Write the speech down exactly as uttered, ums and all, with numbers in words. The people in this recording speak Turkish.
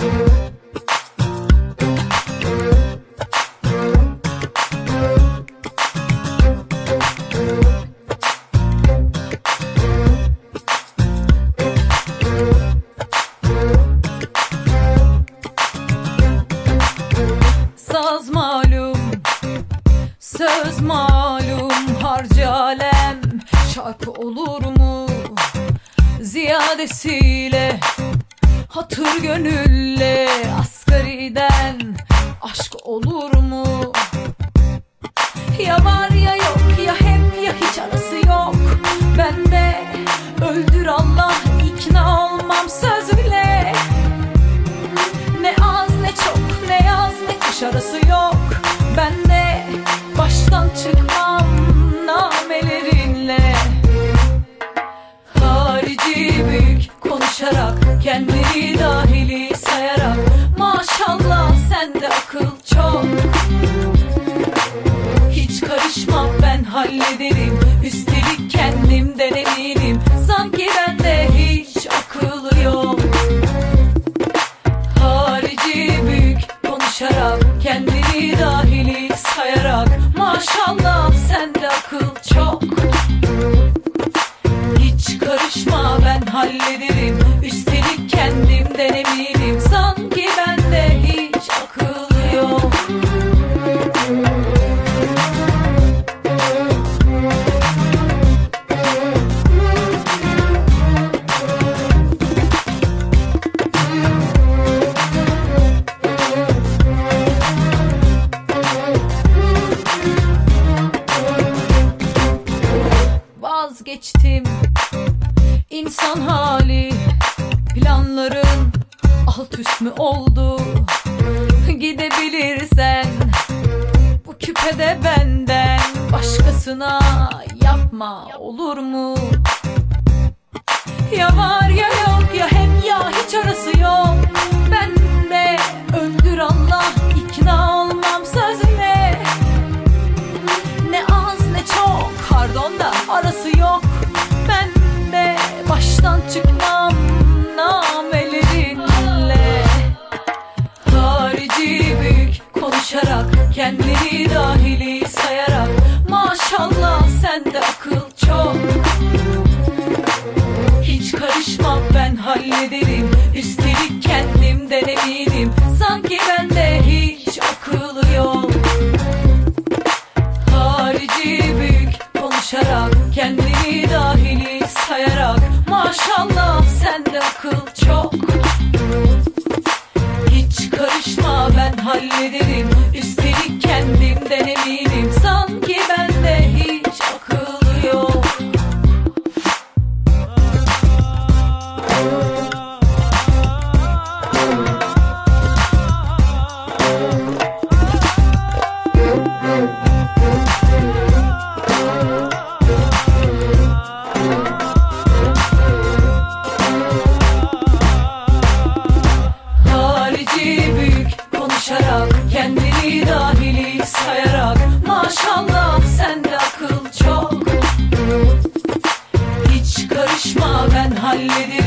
Saz malum, söz malum, harcı alem şarkı olur mu? Ziyadesiyle hatır gönülle, asgariden aşk olur mu? Ya var ya yok, ya hep ya hiç, arası yok. Ben de öldür Allah, ikna olmam söz bile. Ne az ne çok, ne yaz ne kış, arası yok. Ben de baştan çıkmam namelerinle. Harici büyük konuşarak, kendini dahili sayarak, maşallah sende akıl çok. Hiç karışmam, ben hallederim, üstelik kendimden eminim. Sanki bende hiç akıl yok. Harici büyük konuşarak, kendini dahili sayarak, maşallah sende akıl çok. Hiç karışma, ben hallederim, üstelik kendimden eminim. Sanki bende hiç akıl yok. Vazgeçtim insan hali, planların alt üst mü oldu? Gidebilirsen bu küpede benden başkasına yapma, olur mu? Ya var ya yok, ya hep ya hiç, arası yok. Ben de öldür Allah, ikna olmam sözüne. Ne az ne çok, pardon da arası yok. Ben de baştan çıkmam namelerinle. Harici büyük konuşarak, kendini dahili sayarak, maşallah sende akıl çok. Hiç karışmam, ben hallederim, üstelik kendimden eminim. Sanki bende hiç akıl yok. Harici büyük konuşarak, kendini dahili sayarak, maşallah sende akıl çok. Hiç karışma, ben hallederim, üstelik kendimden eminim. Sanki bende hiç akıl yok. Harici büyük konuşarak, kendini dahili sayarak, maşallah sende akıl çok. Hiç karışma, ben hallederim,